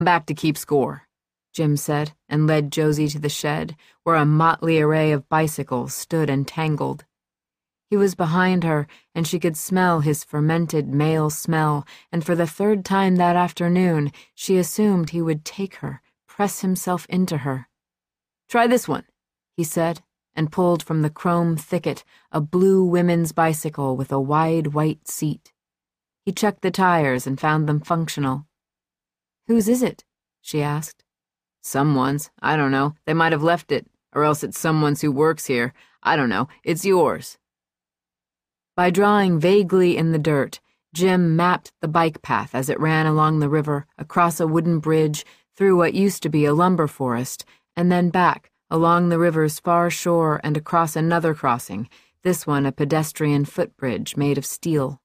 Back to keep score," Jim said, and led Josie to the shed, where a motley array of bicycles stood entangled. He was behind her, and she could smell his fermented male smell, and for the third time that afternoon, she assumed he would take her, press himself into her. "Try this one," he said, and pulled from the chrome thicket a blue women's bicycle with a wide white seat. He checked the tires and found them functional. "Whose is it?" she asked. "Someone's. I don't know. They might have left it. Or else it's someone's who works here. I don't know. It's yours." By drawing vaguely in the dirt, Jim mapped the bike path as it ran along the river, across a wooden bridge, through what used to be a lumber forest, and then back, along the river's far shore and across another crossing, this one a pedestrian footbridge made of steel.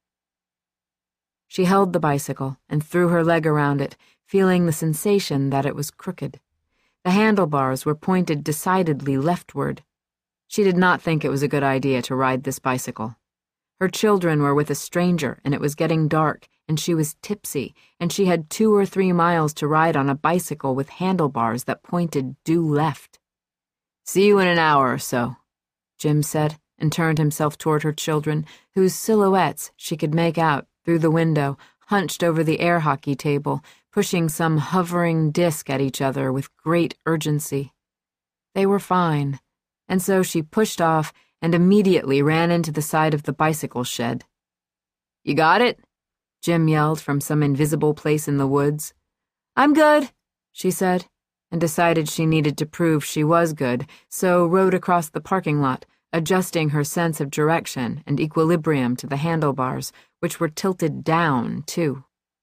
She held the bicycle and threw her leg around it, feeling the sensation that it was crooked. The handlebars were pointed decidedly leftward. She did not think it was a good idea to ride this bicycle. Her children were with a stranger, and it was getting dark, and she was tipsy, and she had 2 or 3 miles to ride on a bicycle with handlebars that pointed due left. "See you in an hour or so," Jim said, and turned himself toward her children, whose silhouettes she could make out through the window, hunched over the air hockey table, pushing some hovering disk at each other with great urgency. They were fine, and so she pushed off and immediately ran into the side of the bicycle shed. "You got it?" Jim yelled from some invisible place in the woods. "I'm good," she said, and decided she needed to prove she was good, so rode across the parking lot, adjusting her sense of direction and equilibrium to the handlebars, which were tilted down, too.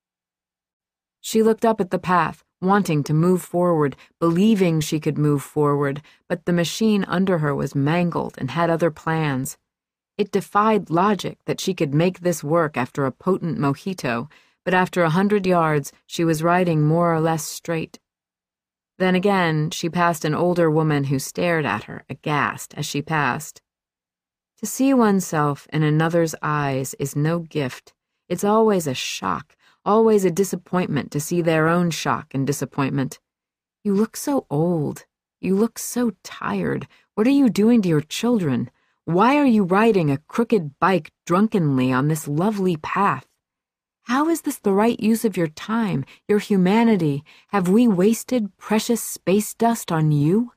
She looked up at the path, wanting to move forward, believing she could move forward, but the machine under her was mangled and had other plans. It defied logic that she could make this work after a potent mojito, but after 100 yards, she was riding more or less straight. Then again, she passed an older woman who stared at her, aghast, as she passed. To see oneself in another's eyes is no gift. It's always a shock, always a disappointment to see their own shock and disappointment. "You look so old. You look so tired. What are you doing to your children? Why are you riding a crooked bike drunkenly on this lovely path? How is this the right use of your time, your humanity? Have we wasted precious space dust on you?"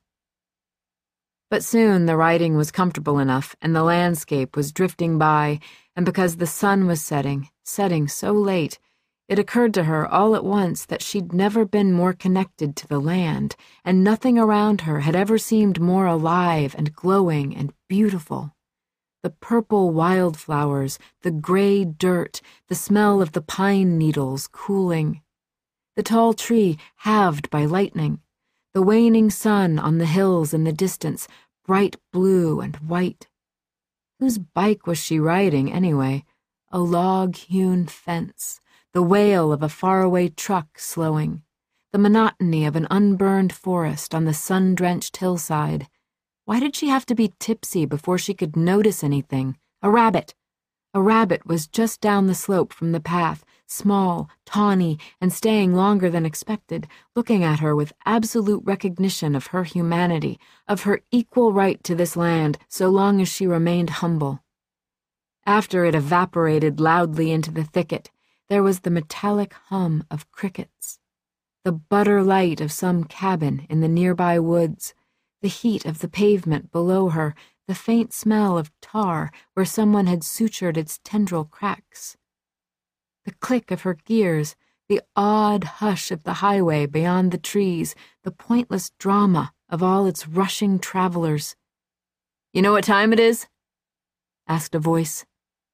But soon the riding was comfortable enough, and the landscape was drifting by, and because the sun was setting so late, it occurred to her all at once that she'd never been more connected to the land, and nothing around her had ever seemed more alive and glowing and beautiful. The purple wildflowers, the gray dirt, the smell of the pine needles cooling. The tall tree halved by lightning. The waning sun on the hills in the distance, bright blue and white. Whose bike was she riding, anyway? A log-hewn fence, the wail of a faraway truck slowing, the monotony of an unburned forest on the sun-drenched hillside. Why did she have to be tipsy before she could notice anything? A rabbit! A rabbit was just down the slope from the path, small, tawny, and staying longer than expected, looking at her with absolute recognition of her humanity, of her equal right to this land so long as she remained humble. After it evaporated loudly into the thicket, there was the metallic hum of crickets, the butter light of some cabin in the nearby woods, the heat of the pavement below her, the faint smell of tar where someone had sutured its tendril cracks. The click of her gears, the odd hush of the highway beyond the trees, the pointless drama of all its rushing travelers. "You know what time it is?" asked a voice.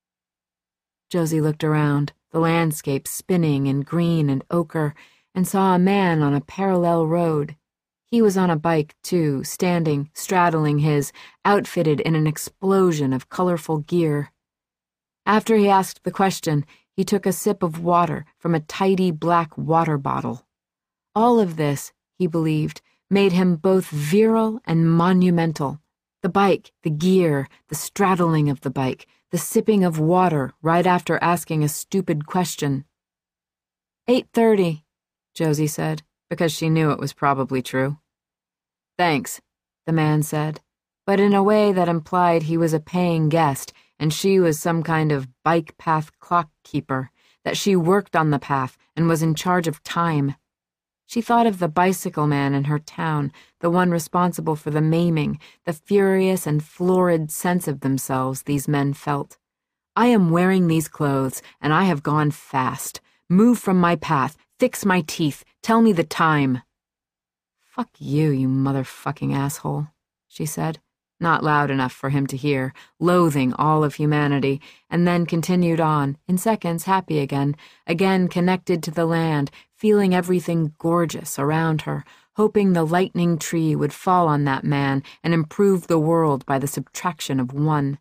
Josie looked around, the landscape spinning in green and ochre, and saw a man on a parallel road. He was on a bike, too, standing, straddling his, outfitted in an explosion of colorful gear. After he asked the question, he took a sip of water from a tidy black water bottle. All of this, he believed, made him both virile and monumental. The bike, the gear, the straddling of the bike, the sipping of water right after asking a stupid question. 8:30, Josie said, because she knew it was probably true. "Thanks," the man said, but in a way that implied he was a paying guest and she was some kind of bike path clock keeper, that she worked on the path and was in charge of time. She thought of the bicycle man in her town, the one responsible for the maiming, the furious and florid sense of themselves these men felt. "I am wearing these clothes, and I have gone fast. Move from my path, fix my teeth, tell me the time." "Fuck you, you motherfucking asshole," she said, not loud enough for him to hear, loathing all of humanity, and then continued on, in seconds happy again connected to the land, feeling everything gorgeous around her, hoping the lightning tree would fall on that man and improve the world by the subtraction of one.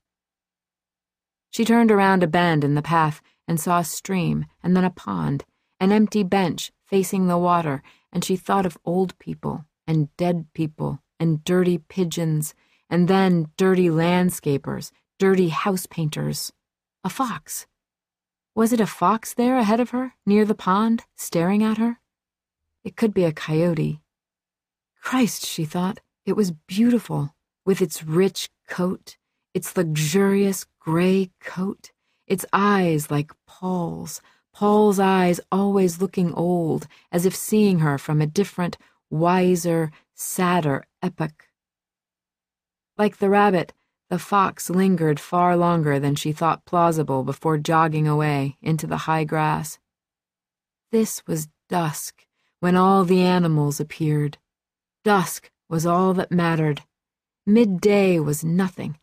She turned around a bend in the path and saw a stream and then a pond, an empty bench facing the water, and she thought of old people and dead people and dirty pigeons, and then dirty landscapers, dirty house painters. A fox. Was it a fox there ahead of her, near the pond, staring at her? It could be a coyote. Christ, she thought, it was beautiful, with its rich coat, its luxurious gray coat, its eyes like Paul's eyes always looking old, as if seeing her from a different, wiser, sadder epoch. Like the rabbit, the fox lingered far longer than she thought plausible before jogging away into the high grass. This was dusk, when all the animals appeared. Dusk was all that mattered. Midday was nothing.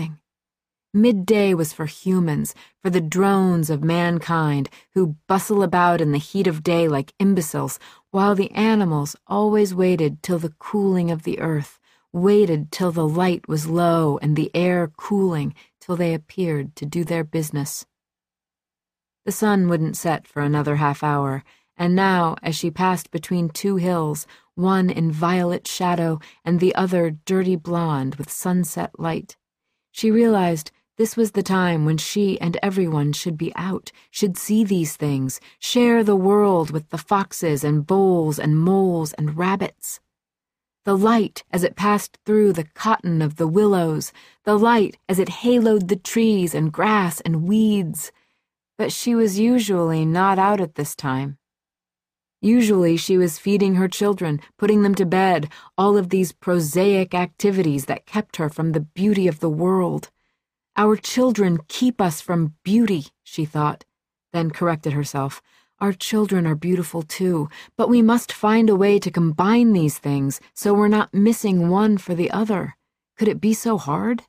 Midday was for humans, for the drones of mankind who bustle about in the heat of day like imbeciles, while the animals always waited till the cooling of the earth, waited till the light was low and the air cooling till they appeared to do their business. The sun wouldn't set for another half-hour, and now, as she passed between two hills, one in violet shadow and the other dirty blonde with sunset light, she realized this was the time when she and everyone should be out, should see these things, share the world with the foxes and voles and moles and rabbits. The light as it passed through the cotton of the willows, the light as it haloed the trees and grass and weeds. But she was usually not out at this time. Usually she was feeding her children, putting them to bed, all of these prosaic activities that kept her from the beauty of the world. Our children keep us from beauty, she thought, then corrected herself. Our children are beautiful too, but we must find a way to combine these things so we're not missing one for the other. Could it be so hard?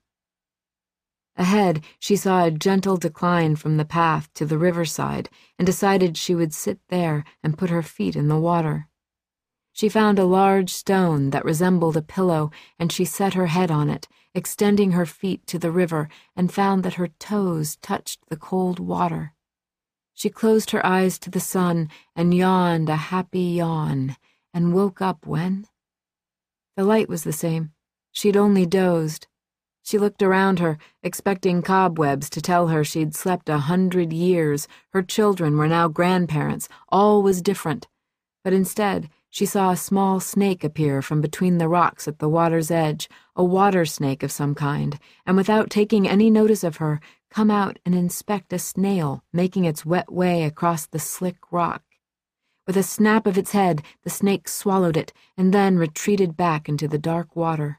Ahead, she saw a gentle decline from the path to the riverside and decided she would sit there and put her feet in the water. She found a large stone that resembled a pillow, and she set her head on it, extending her feet to the river, and found that her toes touched the cold water. She closed her eyes to the sun and yawned a happy yawn, and woke up when? The light was the same. She'd only dozed. She looked around her, expecting cobwebs to tell her she'd slept 100 years, her children were now grandparents, all was different. But instead, she saw a small snake appear from between the rocks at the water's edge, a water snake of some kind, and without taking any notice of her, come out and inspect a snail making its wet way across the slick rock. With a snap of its head, the snake swallowed it and then retreated back into the dark water.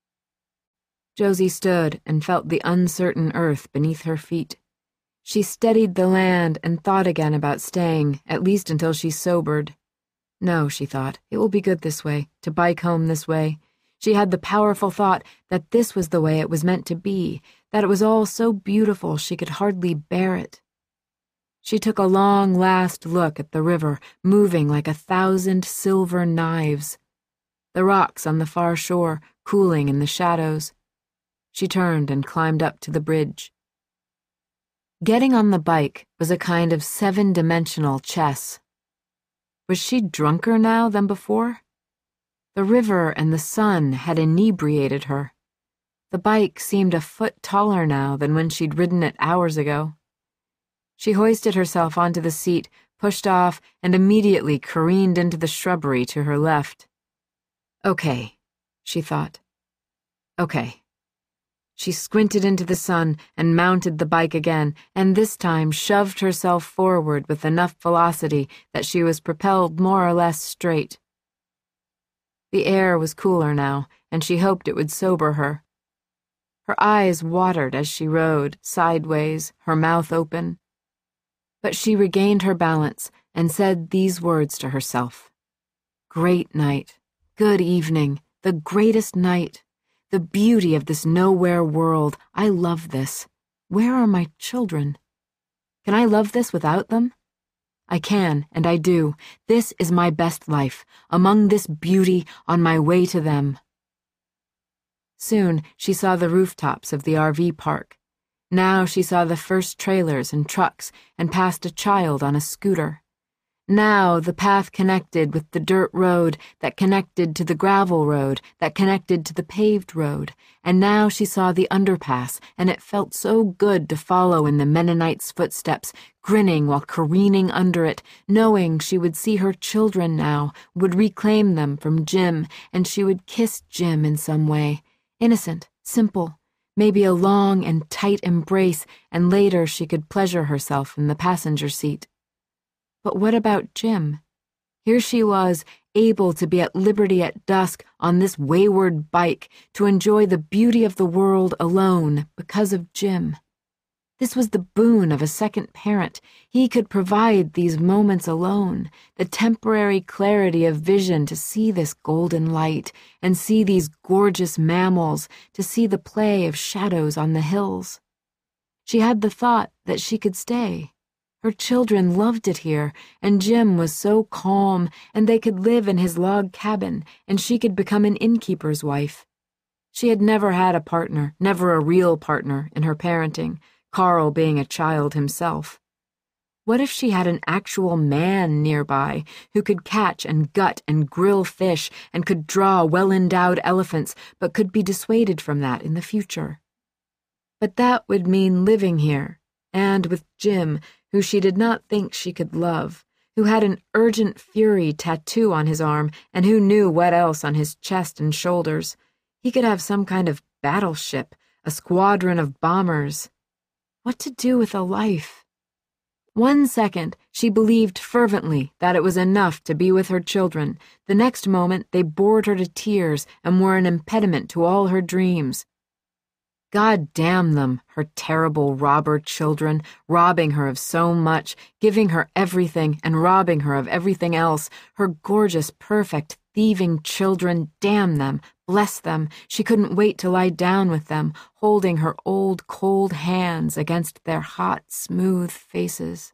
Josie stood and felt the uncertain earth beneath her feet. She steadied the land and thought again about staying, at least until she sobered. No, she thought, it will be good this way, to bike home this way. She had the powerful thought that this was the way it was meant to be, that it was all so beautiful she could hardly bear it. She took a long last look at the river, moving like 1,000 silver knives. The rocks on the far shore, cooling in the shadows. She turned and climbed up to the bridge. Getting on the bike was a kind of 7-dimensional chess. Was she drunker now than before? The river and the sun had inebriated her. The bike seemed a foot taller now than when she'd ridden it hours ago. She hoisted herself onto the seat, pushed off, and immediately careened into the shrubbery to her left. Okay, she thought. Okay. She squinted into the sun and mounted the bike again, and this time shoved herself forward with enough velocity that she was propelled more or less straight. The air was cooler now, and she hoped it would sober her. Her eyes watered as she rode, sideways, her mouth open. But she regained her balance and said these words to herself. Great night. Good evening. The greatest night. The beauty of this nowhere world. I love this. Where are my children? Can I love this without them? I can, and I do. This is my best life, among this beauty, on my way to them. Soon she saw the rooftops of the RV park. Now she saw the first trailers and trucks and passed a child on a scooter. Now the path connected with the dirt road that connected to the gravel road that connected to the paved road, and now she saw the underpass, and it felt so good to follow in the Mennonite's footsteps, grinning while careening under it, knowing she would see her children now, would reclaim them from Jim, and she would kiss Jim in some way. Innocent, simple, maybe a long and tight embrace, and later she could pleasure herself in the passenger seat. But what about Jim? Here she was, able to be at liberty at dusk on this wayward bike, to enjoy the beauty of the world alone because of Jim. This was the boon of a second parent. He could provide these moments alone, the temporary clarity of vision to see this golden light and see these gorgeous mammals, to see the play of shadows on the hills. She had the thought that she could stay. Her children loved it here, and Jim was so calm, and they could live in his log cabin, and she could become an innkeeper's wife. She had never had a partner, never a real partner, in her parenting, Carl being a child himself. What if she had an actual man nearby who could catch and gut and grill fish and could draw well-endowed elephants, but could be dissuaded from that in the future? But that would mean living here, and with Jim, who she did not think she could love, who had an urgent fury tattoo on his arm and who knew what else on his chest and shoulders. He could have some kind of battleship, a squadron of bombers. What to do with a life? 1 second, she believed fervently that it was enough to be with her children. The next moment, they bored her to tears and were an impediment to all her dreams. God damn them, her terrible robber children, robbing her of so much, giving her everything and robbing her of everything else. Her gorgeous, perfect, thieving children, damn them, bless them. She couldn't wait to lie down with them, holding her old, cold hands against their hot, smooth faces.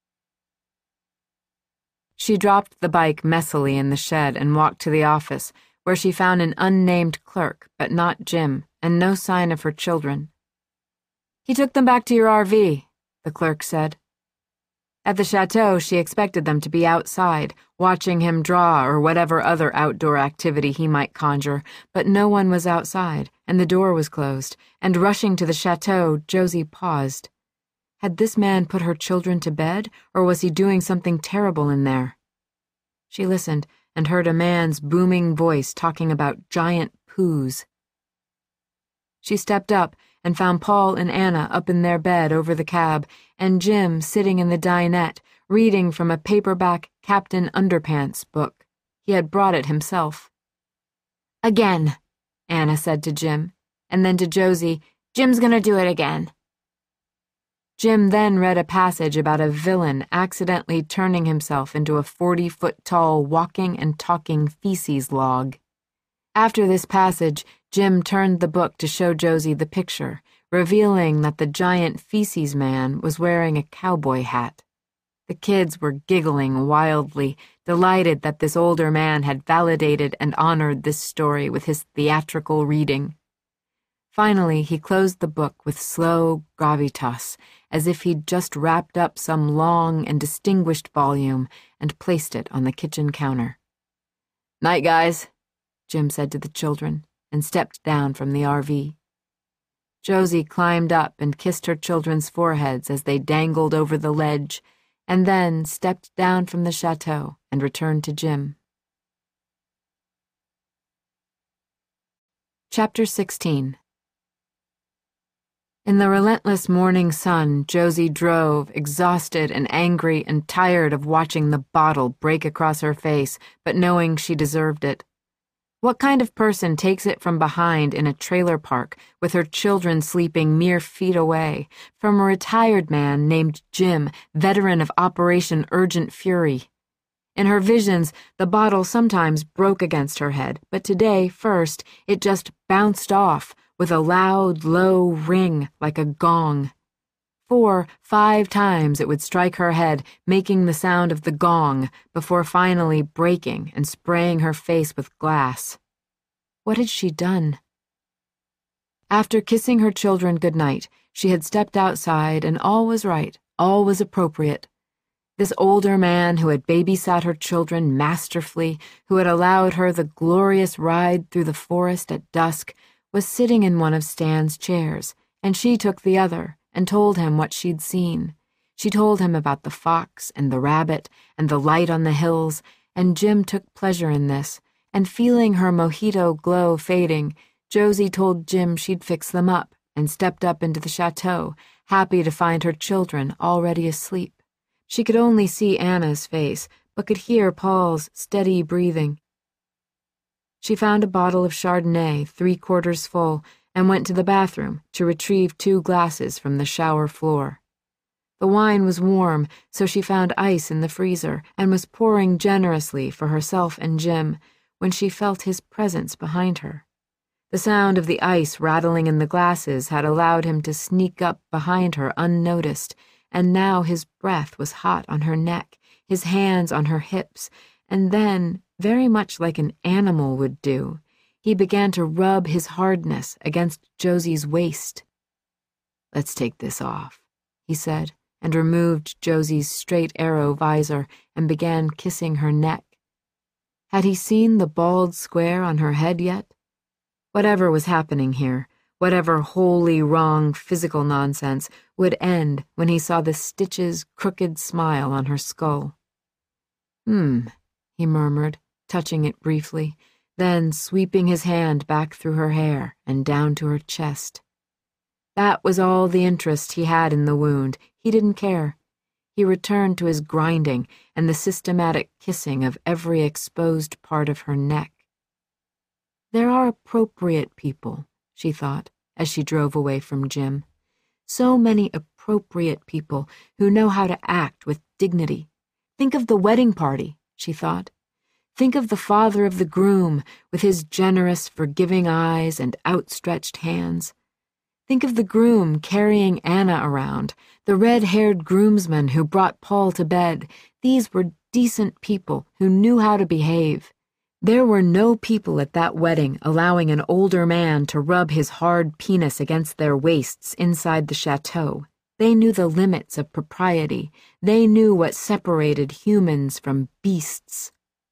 She dropped the bike messily in the shed and walked to the office, where she found an unnamed clerk, but not Jim, and no sign of her children. He took them back to your RV, the clerk said. At the chateau, she expected them to be outside, watching him draw or whatever other outdoor activity he might conjure, but no one was outside, and the door was closed, and rushing to the chateau, Josie paused. Had this man put her children to bed, or was he doing something terrible in there? She listened and heard a man's booming voice talking about giant poos. She stepped up and found Paul and Anna up in their bed over the cab, and Jim sitting in the dinette, reading from a paperback Captain Underpants book. He had brought it himself. Again, Anna said to Jim, and then to Josie, Jim's gonna do it again. Jim then read a passage about a villain accidentally turning himself into a 40-foot-tall walking and talking feces log. After this passage, Jim turned the book to show Josie the picture, revealing that the giant feces man was wearing a cowboy hat. The kids were giggling wildly, delighted that this older man had validated and honored this story with his theatrical reading. Finally, he closed the book with slow gravitas, as if he'd just wrapped up some long and distinguished volume and placed it on the kitchen counter. "Night, guys," Jim said to the children, and stepped down from the RV. Josie climbed up and kissed her children's foreheads as they dangled over the ledge, and then stepped down from the chateau and returned to Jim. Chapter 16. In the relentless morning sun, Josie drove, exhausted and angry and tired of watching the bottle break across her face, but knowing she deserved it. What kind of person takes it from behind in a trailer park with her children sleeping mere feet away, from a retired man named Jim, veteran of Operation Urgent Fury? In her visions, the bottle sometimes broke against her head, but today, first, it just bounced off with a loud, low ring like a gong. 4, 5 times it would strike her head, making the sound of the gong, before finally breaking and spraying her face with glass. What had she done? After kissing her children goodnight, she had stepped outside, and all was right, all was appropriate. This older man who had babysat her children masterfully, who had allowed her the glorious ride through the forest at dusk, was sitting in one of Stan's chairs, and she took the other and told him what she'd seen. She told him about the fox and the rabbit and the light on the hills, and Jim took pleasure in this, and feeling her mojito glow fading, Josie told Jim she'd fix them up and stepped up into the chateau, happy to find her children already asleep. She could only see Anna's face, but could hear Paul's steady breathing. She found a bottle of Chardonnay 3/4 full and went to the bathroom to retrieve 2 glasses from the shower floor. The wine was warm, so she found ice in the freezer and was pouring generously for herself and Jim when she felt his presence behind her. The sound of the ice rattling in the glasses had allowed him to sneak up behind her unnoticed, and now his breath was hot on her neck, his hands on her hips, and then, very much like an animal would do, he began to rub his hardness against Josie's waist. "Let's take this off," he said, and removed Josie's straight arrow visor and began kissing her neck. Had he seen the bald square on her head yet? Whatever was happening here, whatever wholly wrong physical nonsense, would end when he saw the stitches' crooked smile on her skull. He murmured, touching it briefly, then sweeping his hand back through her hair and down to her chest. That was all the interest he had in the wound. He didn't care. He returned to his grinding and the systematic kissing of every exposed part of her neck. There are appropriate people, she thought, as she drove away from Jim. So many appropriate people who know how to act with dignity. Think of the wedding party, she thought. Think of the father of the groom with his generous, forgiving eyes and outstretched hands. Think of the groom carrying Anna around, the red-haired groomsman who brought Paul to bed. These were decent people who knew how to behave. There were no people at that wedding allowing an older man to rub his hard penis against their waists inside the chateau. They knew the limits of propriety. They knew what separated humans from beasts.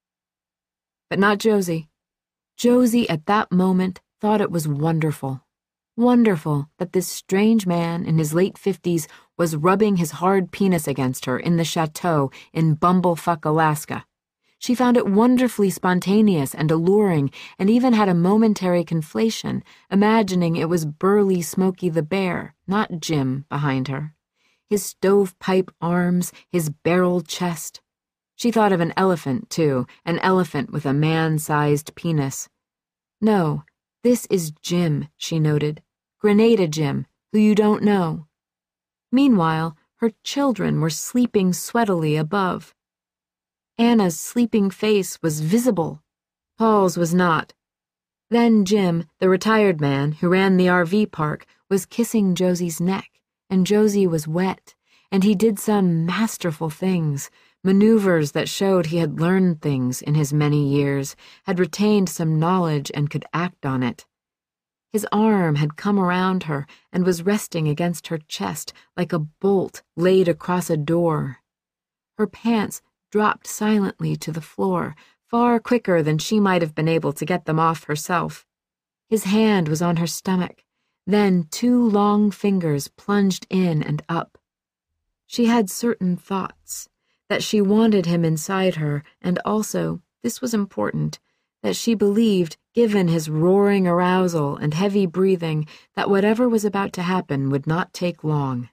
But not Josie. Josie at that moment thought it was wonderful. Wonderful that this strange man in his late 50s was rubbing his hard penis against her in the chateau in Bumblefuck, Alaska. She found it wonderfully spontaneous and alluring, and even had a momentary conflation, imagining it was burly Smokey the Bear, not Jim, behind her. His stovepipe arms, his barrel chest. She thought of an elephant, too, an elephant with a man-sized penis. No, this is Jim, she noted. Grenada Jim, who you don't know. Meanwhile, her children were sleeping sweatily above. Anna's sleeping face was visible. Paul's was not. Then Jim, the retired man who ran the RV park, was kissing Josie's neck, and Josie was wet, and he did some masterful things, maneuvers that showed he had learned things in his many years, had retained some knowledge and could act on it. His arm had come around her and was resting against her chest like a bolt laid across a door. Her pants dropped silently to the floor, far quicker than she might have been able to get them off herself. His hand was on her stomach, then 2 long fingers plunged in and up. She had certain thoughts, that she wanted him inside her, and also, this was important, that she believed, given his roaring arousal and heavy breathing, that whatever was about to happen would not take long.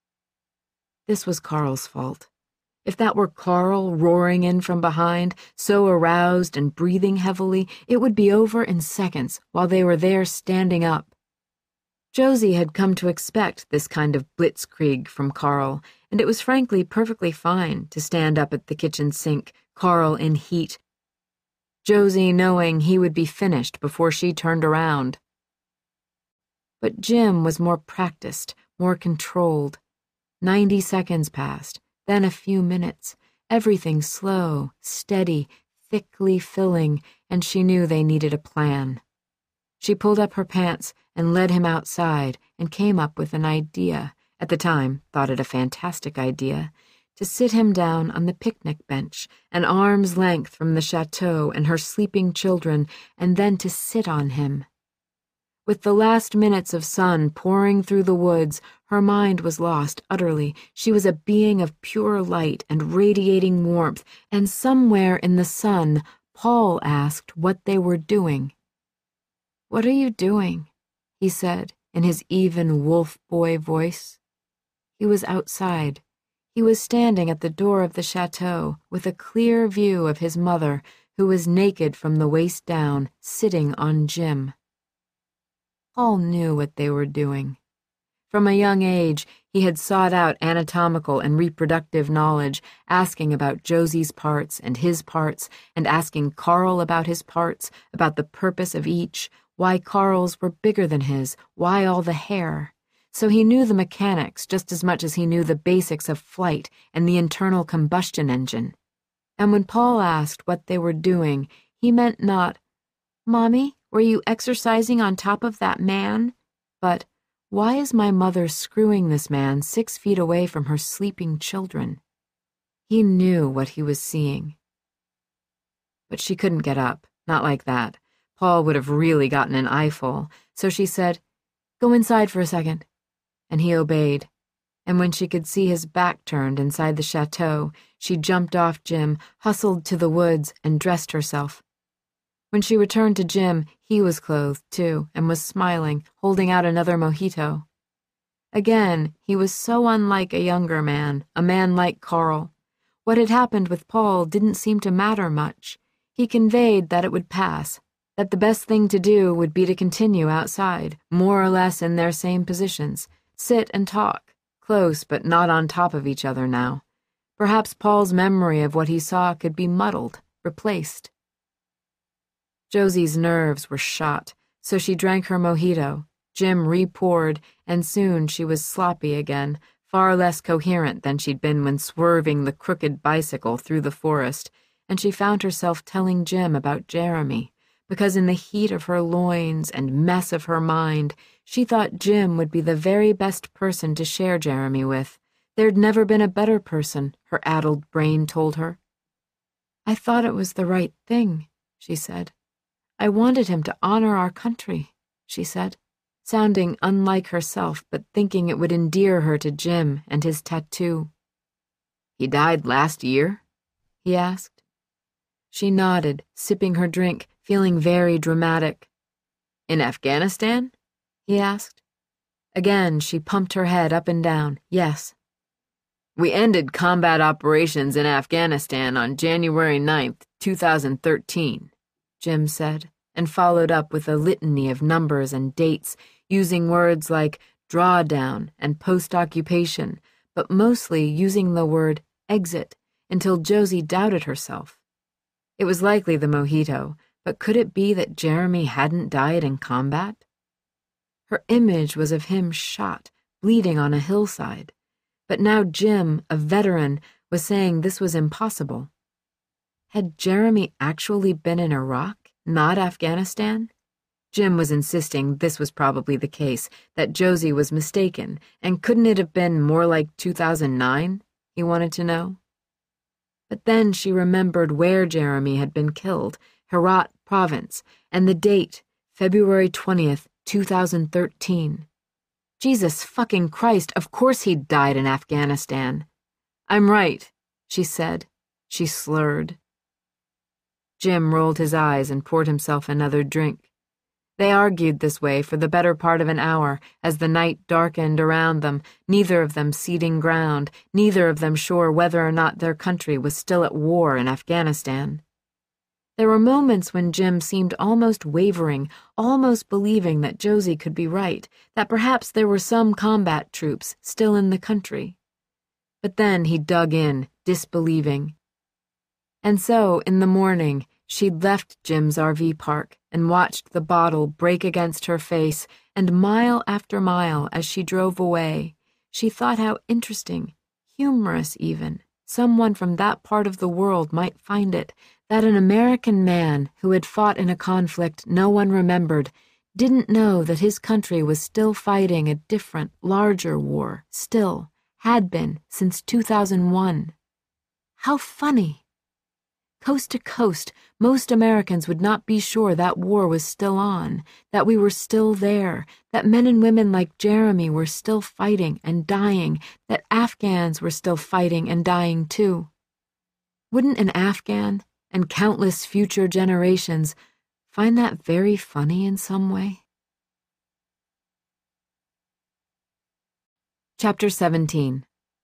This was Carl's fault. If that were Carl roaring in from behind, so aroused and breathing heavily, it would be over in seconds while they were there standing up. Josie had come to expect this kind of blitzkrieg from Carl, and it was frankly perfectly fine to stand up at the kitchen sink, Carl in heat, Josie knowing he would be finished before she turned around. But Jim was more practiced, more controlled. 90 seconds passed, then a few minutes, everything slow, steady, thickly filling, and she knew they needed a plan. She pulled up her pants and led him outside and came up with an idea, at the time thought it a fantastic idea, to sit him down on the picnic bench, an arm's length from the chateau and her sleeping children, and then to sit on him. With the last minutes of sun pouring through the woods, her mind was lost utterly. She was a being of pure light and radiating warmth, and somewhere in the sun, Paul asked what they were doing. "What are you doing?" he said in his even wolf boy voice. He was outside. He was standing at the door of the chateau with a clear view of his mother, who was naked from the waist down, sitting on Jim. Paul knew what they were doing. From a young age, he had sought out anatomical and reproductive knowledge, asking about Josie's parts, and asking Carl about his parts, about the purpose of each, why Carl's were bigger than his, why all the hair. So he knew the mechanics just as much as he knew the basics of flight and the internal combustion engine. And when Paul asked what they were doing, he meant not, "Mommy, were you exercising on top of that man?" but, "Why is my mother screwing this man 6 feet away from her sleeping children?" He knew what he was seeing. But she couldn't get up, not like that. Paul would have really gotten an eyeful, so she said, "Go inside for a second." And he obeyed. And when she could see his back turned inside the chateau, she jumped off Jim, hustled to the woods, and dressed herself. When she returned to Jim, he was clothed, too, and was smiling, holding out another mojito. Again, he was so unlike a younger man, a man like Carl. What had happened with Paul didn't seem to matter much. He conveyed that it would pass, that the best thing to do would be to continue outside, more or less in their same positions, sit and talk, close but not on top of each other now. Perhaps Paul's memory of what he saw could be muddled, replaced. Josie's nerves were shot, so she drank her mojito. Jim re-poured, and soon she was sloppy again, far less coherent than she'd been when swerving the crooked bicycle through the forest, and she found herself telling Jim about Jeremy, because in the heat of her loins and mess of her mind, she thought Jim would be the very best person to share Jeremy with. There'd never been a better person, her addled brain told her. "I thought it was the right thing," she said. "I wanted him to honor our country," she said, sounding unlike herself but thinking it would endear her to Jim and his tattoo. "He died last year?" he asked. She nodded, sipping her drink, feeling very dramatic. "In Afghanistan?" he asked. Again, she pumped her head up and down. "Yes." "We ended combat operations in Afghanistan on January 9th, 2013, Jim said, and followed up with a litany of numbers and dates, using words like drawdown and post-occupation, but mostly using the word exit until Josie doubted herself. It was likely the mojito, but could it be that Jeremy hadn't died in combat? Her image was of him shot, bleeding on a hillside, but now Jim, a veteran, was saying this was impossible. Had Jeremy actually been in Iraq, not Afghanistan? Jim was insisting this was probably the case, that Josie was mistaken, and couldn't it have been more like 2009, he wanted to know. But then she remembered where Jeremy had been killed, Herat Province, and the date, February 20th, 2013. Jesus fucking Christ, of course he'd died in Afghanistan. I'm right, she said. She slurred. Jim rolled his eyes and poured himself another drink. They argued this way for the better part of an hour as the night darkened around them, neither of them ceding ground, neither of them sure whether or not their country was still at war in Afghanistan. There were moments when Jim seemed almost wavering, almost believing that Josie could be right, that perhaps there were some combat troops still in the country. But then he dug in, disbelieving. And so, in the morning, she'd left Jim's RV park and watched the bottle break against her face, and mile after mile as she drove away, she thought how interesting, humorous even, someone from that part of the world might find it, that an American man who had fought in a conflict no one remembered didn't know that his country was still fighting a different, larger war, still, had been since 2001. How funny! Coast to coast, most Americans would not be sure that war was still on, that we were still there, that men and women like Jeremy were still fighting and dying, that Afghans were still fighting and dying too. Wouldn't an Afghan, and countless future generations, find that very funny in some way? Chapter 17.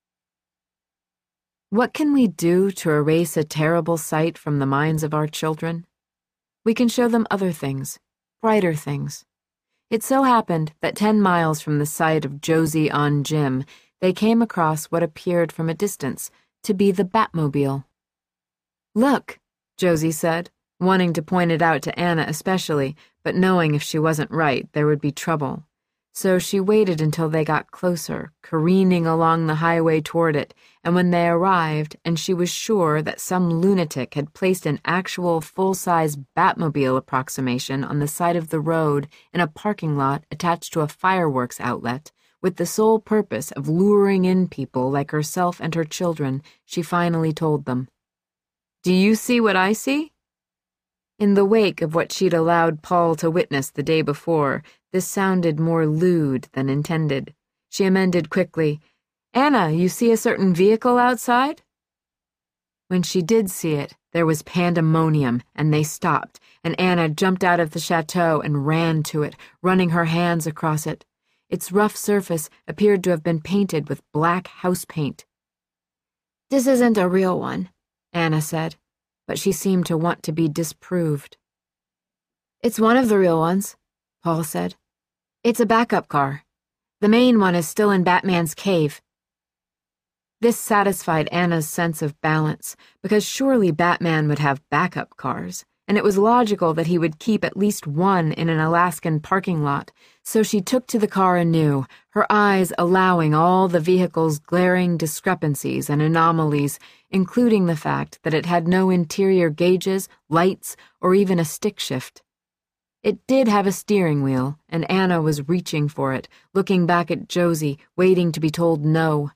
What can we do to erase a terrible sight from the minds of our children? We can show them other things, brighter things. It so happened that 10 miles from the site of Josie on Jim, they came across what appeared from a distance to be the Batmobile. Look, Josie said, wanting to point it out to Anna especially, but knowing if she wasn't right, there would be trouble. So she waited until they got closer, careening along the highway toward it, and when they arrived and she was sure that some lunatic had placed an actual full-size Batmobile approximation on the side of the road in a parking lot attached to a fireworks outlet, with the sole purpose of luring in people like herself and her children, she finally told them. Do you see what I see? In the wake of what she'd allowed Paul to witness the day before, this sounded more lewd than intended. She amended quickly, Anna, you see a certain vehicle outside? When she did see it, there was pandemonium, and they stopped, and Anna jumped out of the chateau and ran to it, running her hands across it. Its rough surface appeared to have been painted with black house paint. This isn't a real one, Anna said, but she seemed to want to be disproved. It's one of the real ones, Paul said. It's a backup car. The main one is still in Batman's cave. This satisfied Anna's sense of balance, because surely Batman would have backup cars, and it was logical that he would keep at least one in an Alaskan parking lot, so she took to the car anew, her eyes allowing all the vehicle's glaring discrepancies and anomalies, including the fact that it had no interior gauges, lights, or even a stick shift. It did have a steering wheel, and Anna was reaching for it, looking back at Josie, waiting to be told no.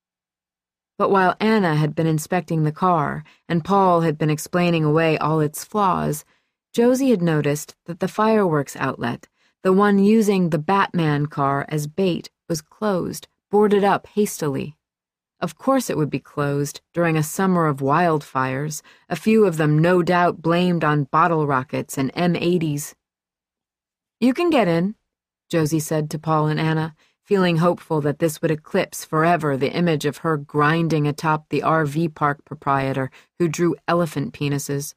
But while Anna had been inspecting the car, and Paul had been explaining away all its flaws, Josie had noticed that the fireworks outlet, the one using the Batman car as bait, was closed, boarded up hastily. Of course it would be closed during a summer of wildfires, a few of them no doubt blamed on bottle rockets and M80s. You can get in, Josie said to Paul and Anna, feeling hopeful that this would eclipse forever the image of her grinding atop the RV park proprietor who drew elephant penises.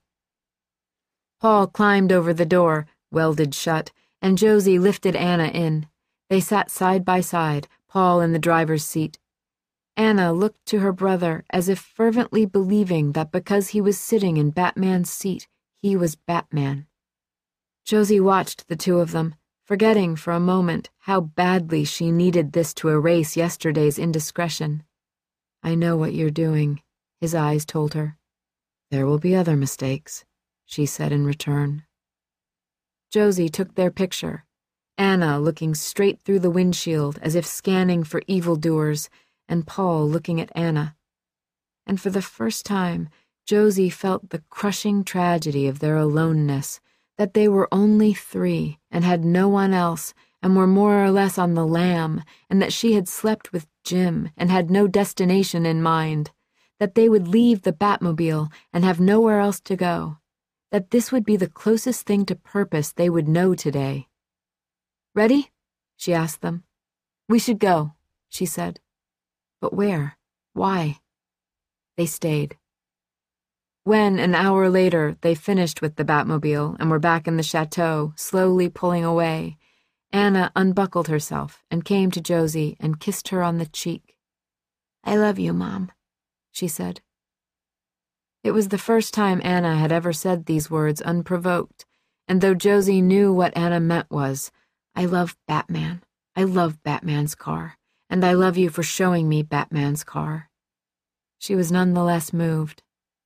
Paul climbed over the door, welded shut, and Josie lifted Anna in. They sat side by side, Paul in the driver's seat. Anna looked to her brother as if fervently believing that because he was sitting in Batman's seat, he was Batman. Josie watched the two of them, forgetting for a moment how badly she needed this to erase yesterday's indiscretion. I know what you're doing, his eyes told her. There will be other mistakes, she said in return. Josie took their picture, Anna looking straight through the windshield as if scanning for evildoers, and Paul looking at Anna. And for the first time, Josie felt the crushing tragedy of their aloneness, that they were only three and had no one else, and were more or less on the lam, and that she had slept with Jim and had no destination in mind, that they would leave the Batmobile and have nowhere else to go, that this would be the closest thing to purpose they would know today. "Ready?" she asked them. "We should go," she said. But where? Why? They stayed. When, an hour later, they finished with the Batmobile and were back in the chateau, slowly pulling away, Anna unbuckled herself and came to Josie and kissed her on the cheek. "I love you, Mom," she said. It was the first time Anna had ever said these words unprovoked, and though Josie knew what Anna meant was, "I love Batman. I love Batman's car, and I love you for showing me Batman's car," she was nonetheless moved.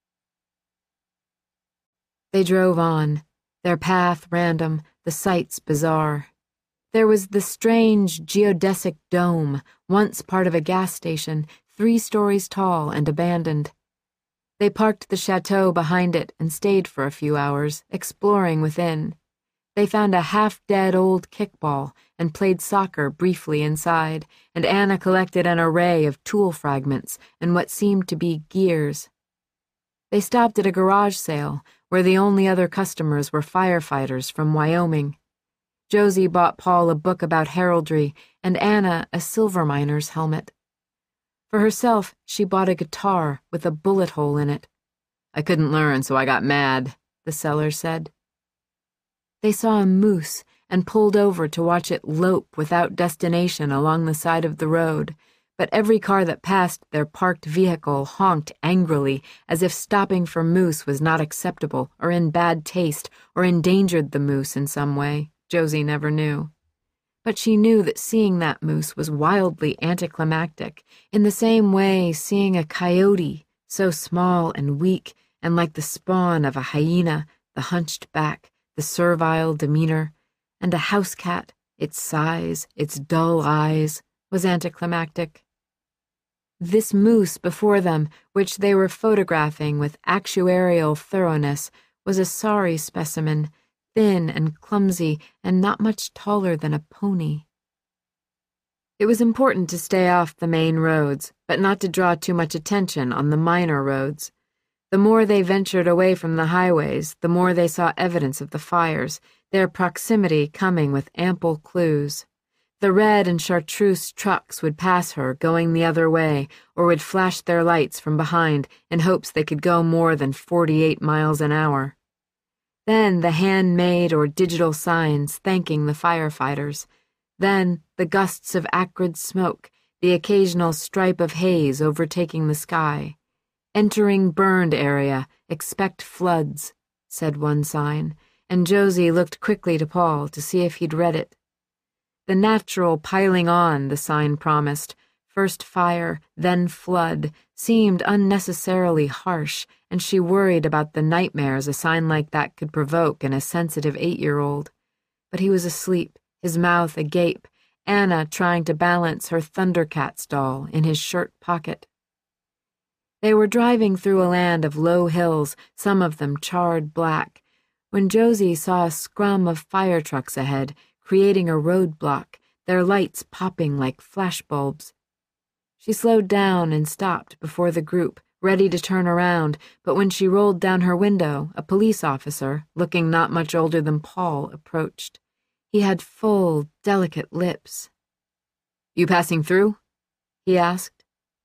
They drove on, their path random, the sights bizarre. There was the strange geodesic dome, once part of a gas station, 3 stories tall and abandoned. They parked the chateau behind it and stayed for a few hours, exploring within. They found a half-dead old kickball and played soccer briefly inside, and Anna collected an array of tool fragments and what seemed to be gears. They stopped at a garage sale, where the only other customers were firefighters from Wyoming. Josie bought Paul a book about heraldry, and Anna a silver miner's helmet. For herself, she bought a guitar with a bullet hole in it. "I couldn't learn, so I got mad," the seller said. They saw a moose and pulled over to watch it lope without destination along the side of the road, but every car that passed their parked vehicle honked angrily as if stopping for moose was not acceptable or in bad taste or endangered the moose in some way. Josie never knew. But she knew that seeing that moose was wildly anticlimactic, in the same way seeing a coyote, so small and weak and like the spawn of a hyena, the hunched back, the servile demeanor, and a house cat, its size, its dull eyes, was anticlimactic. This moose before them, which they were photographing with actuarial thoroughness, was a sorry specimen, thin and clumsy and not much taller than a pony. It was important to stay off the main roads, but not to draw too much attention on the minor roads. The more they ventured away from the highways, the more they saw evidence of the fires, their proximity coming with ample clues. The red and chartreuse trucks would pass her going the other way or would flash their lights from behind in hopes they could go more than 48 miles an hour. Then the handmade or digital signs thanking the firefighters. Then the gusts of acrid smoke, the occasional stripe of haze overtaking the sky. "Entering burned area, expect floods," said one sign, and Josie looked quickly to Paul to see if he'd read it. The natural piling on, the sign promised, first fire, then flood, seemed unnecessarily harsh, and she worried about the nightmares a sign like that could provoke in a sensitive 8-year-old. But he was asleep, his mouth agape, Anna trying to balance her Thundercats doll in his shirt pocket. They were driving through a land of low hills, some of them charred black, when Josie saw a scrum of fire trucks ahead, creating a roadblock, their lights popping like flashbulbs. She slowed down and stopped before the group, ready to turn around, but when she rolled down her window, a police officer, looking not much older than Paul, approached. He had full, delicate lips. "You passing through?" he asked.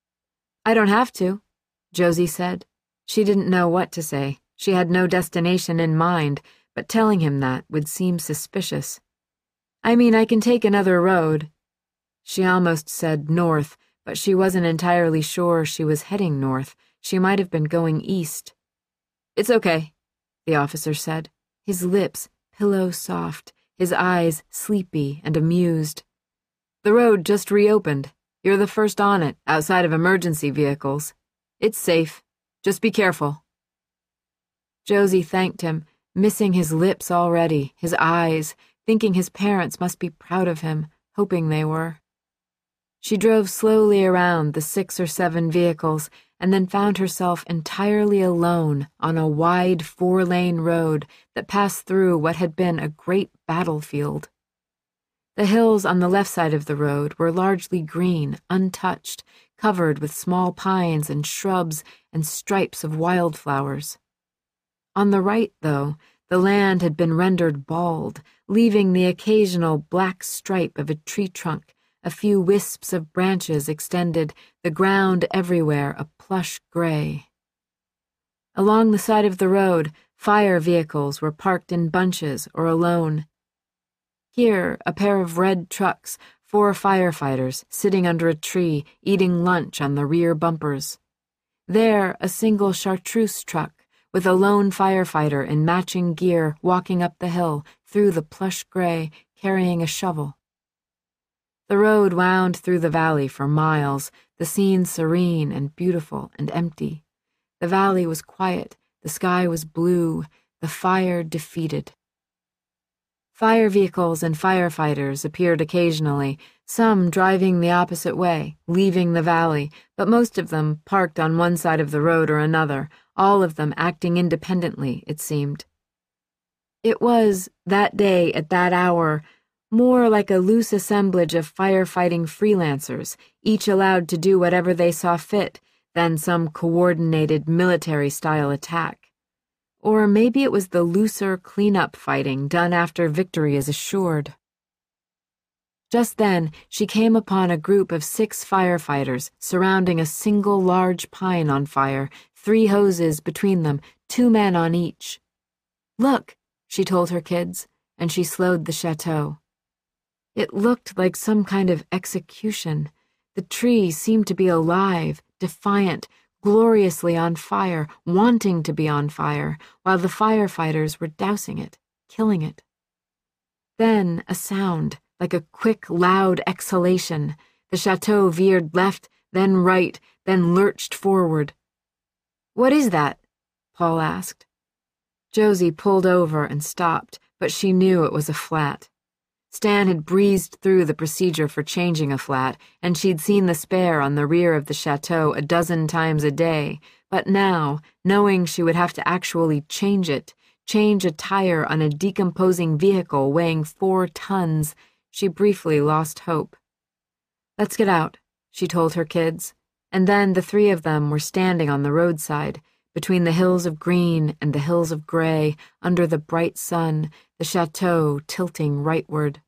"I don't have to," Josie said. She didn't know what to say. She had no destination in mind, but telling him that would seem suspicious. "I mean, I can take another road." She almost said north, but she wasn't entirely sure she was heading north. She might have been going east. "It's okay," the officer said, his lips pillow-soft, his eyes sleepy and amused. "The road just reopened. You're the first on it, outside of emergency vehicles. It's safe. Just be careful." Josie thanked him, missing his lips already, his eyes, thinking his parents must be proud of him, hoping they were. She drove slowly around the 6 or 7 vehicles and then found herself entirely alone on a wide 4-lane road that passed through what had been a great battlefield. The hills on the left side of the road were largely green, untouched, covered with small pines and shrubs and stripes of wildflowers. On the right, though, the land had been rendered bald, leaving the occasional black stripe of a tree trunk, a few wisps of branches extended, the ground everywhere a plush gray. Along the side of the road, fire vehicles were parked in bunches or alone. Here, a pair of red trucks, 4 firefighters sitting under a tree, eating lunch on the rear bumpers. There, a single chartreuse truck, with a lone firefighter in matching gear walking up the hill through the plush gray, carrying a shovel. The road wound through the valley for miles, the scene serene and beautiful and empty. The valley was quiet, the sky was blue, the fire defeated. Fire vehicles and firefighters appeared occasionally, some driving the opposite way, leaving the valley, but most of them parked on one side of the road or another, all of them acting independently, it seemed. It was, that day at that hour, more like a loose assemblage of firefighting freelancers, each allowed to do whatever they saw fit, than some coordinated military-style attack. Or maybe it was the looser clean-up fighting done after victory is assured. Just then, she came upon a group of 6 firefighters surrounding a single large pine on fire, 3 hoses between them, 2 men on each. "Look," she told her kids, and she slowed the chateau. It looked like some kind of execution. The tree seemed to be alive, defiant, gloriously on fire, wanting to be on fire, while the firefighters were dousing it, killing it. Then a sound, like a quick, loud exhalation. The chateau veered left, then right, then lurched forward. "What is that?" Paul asked. Josie pulled over and stopped, but she knew it was a flat. Stan had breezed through the procedure for changing a flat, and she'd seen the spare on the rear of the chateau a dozen times a day, but now, knowing she would have to actually change it, change a tire on a decomposing vehicle weighing 4 tons, she briefly lost hope. "Let's get out," she told her kids, and then the 3 of them were standing on the roadside, between the hills of green and the hills of gray, under the bright sun, the chateau tilting rightward.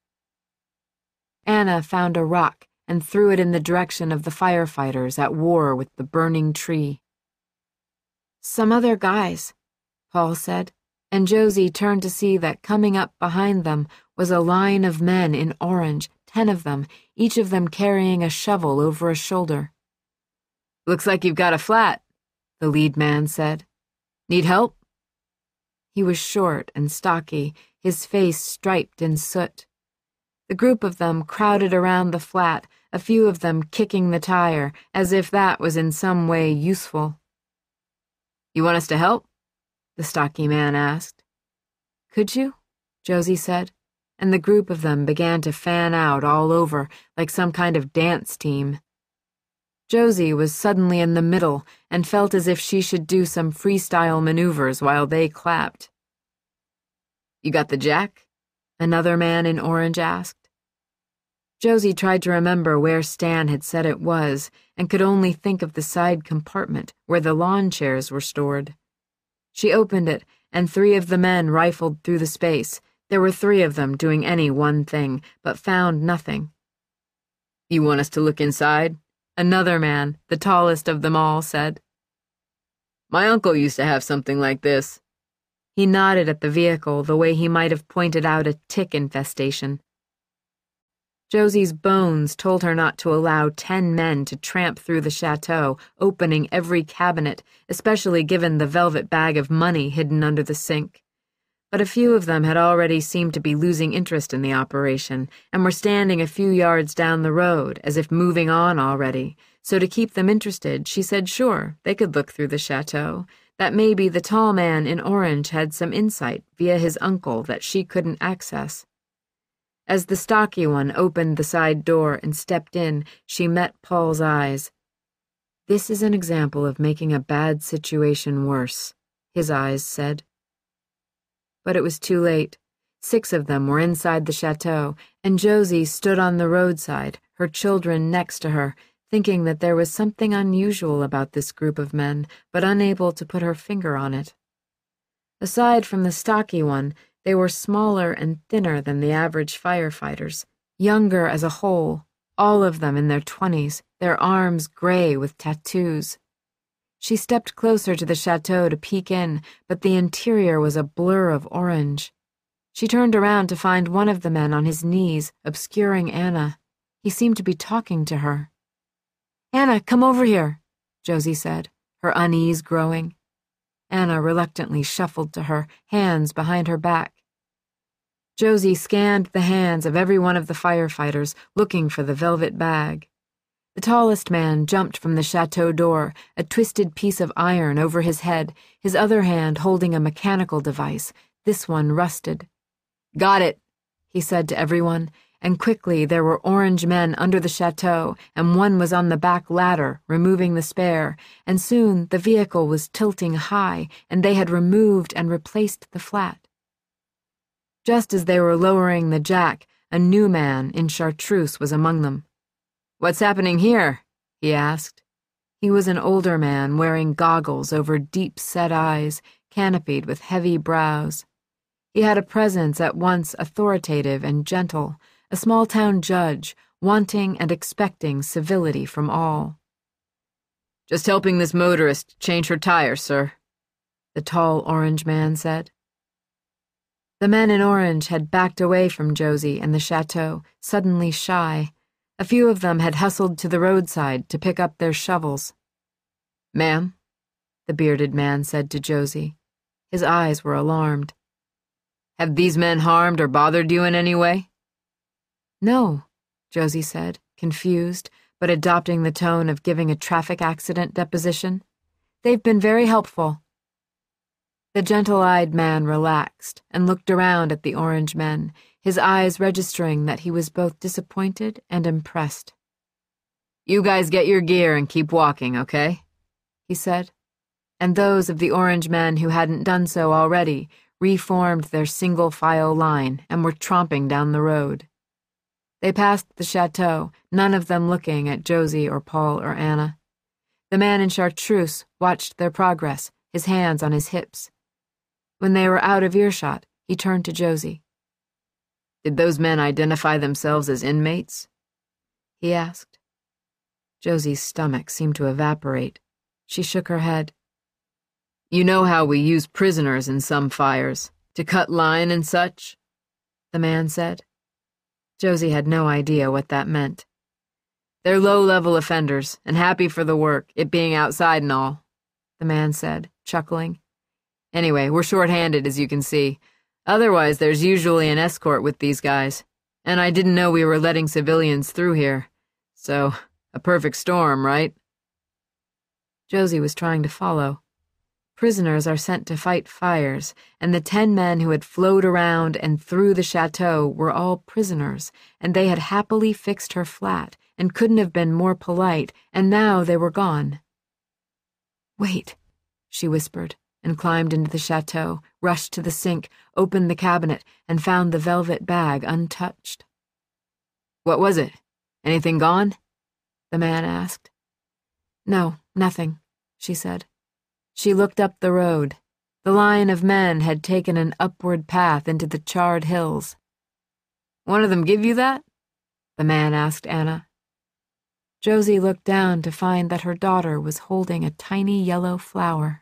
Anna found a rock and threw it in the direction of the firefighters at war with the burning tree. "Some other guys," Paul said, and Josie turned to see that coming up behind them was a line of men in orange, 10 of them, each of them carrying a shovel over a shoulder. "Looks like you've got a flat," the lead man said. "Need help?" He was short and stocky, his face striped in soot. The group of them crowded around the flat, a few of them kicking the tire, as if that was in some way useful. "You want us to help?" the stocky man asked. "Could you?" Josie said, and the group of them began to fan out all over, like some kind of dance team. Josie was suddenly in the middle and felt as if she should do some freestyle maneuvers while they clapped. "You got the jack?" another man in orange asked. Josie tried to remember where Stan had said it was and could only think of the side compartment where the lawn chairs were stored. She opened it, and 3 of the men rifled through the space. There were 3 of them doing any one thing, but found nothing. "You want us to look inside?" another man, the tallest of them all, said. "My uncle used to have something like this." He nodded at the vehicle the way he might have pointed out a tick infestation. Josie's bones told her not to allow 10 men to tramp through the chateau, opening every cabinet, especially given the velvet bag of money hidden under the sink. But a few of them had already seemed to be losing interest in the operation, and were standing a few yards down the road, as if moving on already. So to keep them interested, she said sure, they could look through the chateau, that maybe the tall man in orange had some insight via his uncle that she couldn't access. As the stocky one opened the side door and stepped in, she met Paul's eyes. "This is an example of making a bad situation worse," his eyes said. But it was too late. 6 of them were inside the chateau, and Josie stood on the roadside, her children next to her, thinking that there was something unusual about this group of men, but unable to put her finger on it. Aside from the stocky one, they were smaller and thinner than the average firefighters, younger as a whole, all of them in their 20s, their arms gray with tattoos. She stepped closer to the chateau to peek in, but the interior was a blur of orange. She turned around to find one of the men on his knees, obscuring Anna. He seemed to be talking to her. "Anna, come over here," Josie said, her unease growing. Anna reluctantly shuffled to her, hands behind her back. Josie scanned the hands of every one of the firefighters, looking for the velvet bag. The tallest man jumped from the chateau door, a twisted piece of iron over his head, his other hand holding a mechanical device, this one rusted. "Got it," he said to everyone, and quickly there were orange men under the chateau, and one was on the back ladder, removing the spare, and soon the vehicle was tilting high, and they had removed and replaced the flat. Just as they were lowering the jack, a new man in chartreuse was among them. "What's happening here?" he asked. He was an older man wearing goggles over deep-set eyes, canopied with heavy brows. He had a presence at once authoritative and gentle, a small-town judge, wanting and expecting civility from all. "Just helping this motorist change her tires, sir," the tall orange man said. The men in orange had backed away from Josie and the chateau, suddenly shy. A few of them had hustled to the roadside to pick up their shovels. "Ma'am," the bearded man said to Josie. His eyes were alarmed. "Have these men harmed or bothered you in any way?" "No," Josie said, confused, but adopting the tone of giving a traffic accident deposition. "They've been very helpful." The gentle-eyed man relaxed and looked around at the orange men, his eyes registering that he was both disappointed and impressed. "You guys get your gear and keep walking, okay?" he said, and those of the orange men who hadn't done so already reformed their single-file line and were tromping down the road. They passed the chateau, none of them looking at Josie or Paul or Anna. The man in chartreuse watched their progress, his hands on his hips. When they were out of earshot, he turned to Josie. "Did those men identify themselves as inmates?" he asked. Josie's stomach seemed to evaporate. She shook her head. "You know how we use prisoners in some fires, to cut line and such?" the man said. Josie had no idea what that meant. "They're low-level offenders, and happy for the work, it being outside and all," the man said, chuckling. "Anyway, we're short-handed, as you can see. Otherwise, there's usually an escort with these guys. And I didn't know we were letting civilians through here. So, a perfect storm, right?" Josie was trying to follow. Prisoners are sent to fight fires, and the 10 men who had flowed around and through the chateau were all prisoners, and they had happily fixed her flat and couldn't have been more polite, and now they were gone. "Wait," she whispered, and climbed into the chateau, rushed to the sink, opened the cabinet, and found the velvet bag untouched. "What was it? Anything gone?" the man asked. "No, nothing," she said. She looked up the road. The line of men had taken an upward path into the charred hills. "One of them give you that?" the man asked Anna. Josie looked down to find that her daughter was holding a tiny yellow flower.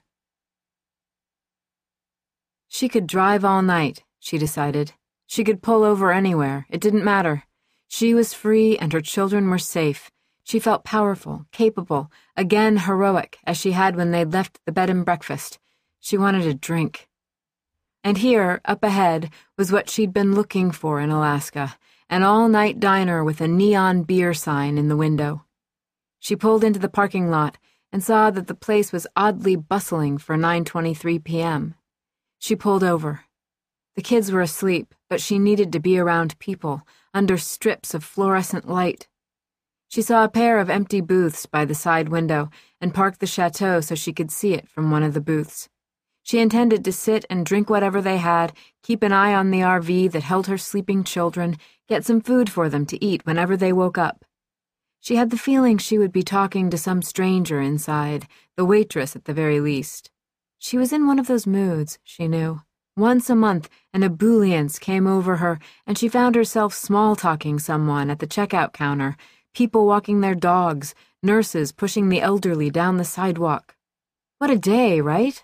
She could drive all night, she decided. She could pull over anywhere. It didn't matter. She was free and her children were safe. She felt powerful, capable, again heroic, as she had when they'd left the bed and breakfast. She wanted a drink. And here, up ahead, was what she'd been looking for in Alaska, an all-night diner with a neon beer sign in the window. She pulled into the parking lot and saw that the place was oddly bustling for 9:23 p.m. She pulled over. The kids were asleep, but she needed to be around people, under strips of fluorescent light. She saw a pair of empty booths by the side window and parked the chateau so she could see it from one of the booths. She intended to sit and drink whatever they had, keep an eye on the RV that held her sleeping children, get some food for them to eat whenever they woke up. She had the feeling she would be talking to some stranger inside, the waitress at the very least. She was in one of those moods, she knew. Once a month, an ebullience came over her, and she found herself small-talking someone at the checkout counter, people walking their dogs, nurses pushing the elderly down the sidewalk. What a day, right?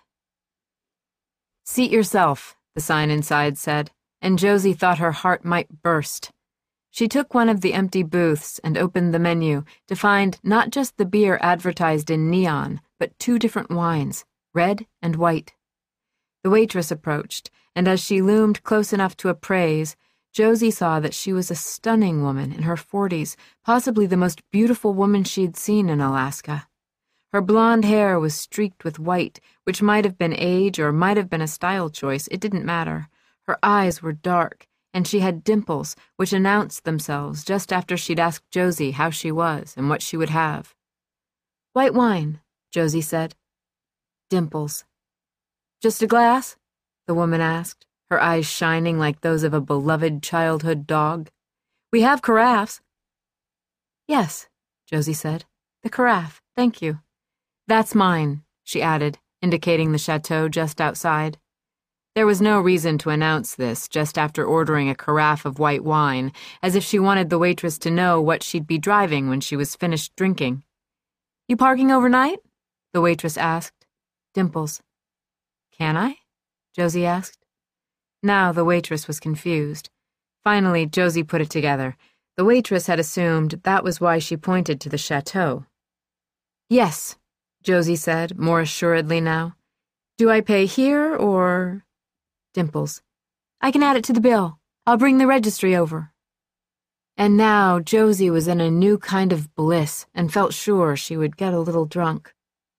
"Seat yourself," the sign inside said, and Josie thought her heart might burst. She took one of the empty booths and opened the menu to find not just the beer advertised in neon, but 2 different wines, red and white. The waitress approached, and as she loomed close enough to appraise, Josie saw that she was a stunning woman in her 40s, possibly the most beautiful woman she'd seen in Alaska. Her blonde hair was streaked with white, which might have been age or might have been a style choice, it didn't matter. Her eyes were dark, and she had dimples, which announced themselves just after she'd asked Josie how she was and what she would have. "White wine," Josie said. Dimples. "Just a glass?" the woman asked, her eyes shining like those of a beloved childhood dog. "We have carafes." "Yes," Josie said. "The carafe, thank you." "That's mine," she added, indicating the chateau just outside. There was no reason to announce this just after ordering a carafe of white wine, as if she wanted the waitress to know what she'd be driving when she was finished drinking. "You parking overnight?" the waitress asked. Dimples. "Can I?" Josie asked. Now the waitress was confused. Finally, Josie put it together. The waitress had assumed that was why she pointed to the chateau. "Yes," Josie said, more assuredly now. "Do I pay here, or—" Dimples. "I can add it to the bill. I'll bring the registry over." And now Josie was in a new kind of bliss and felt sure she would get a little drunk.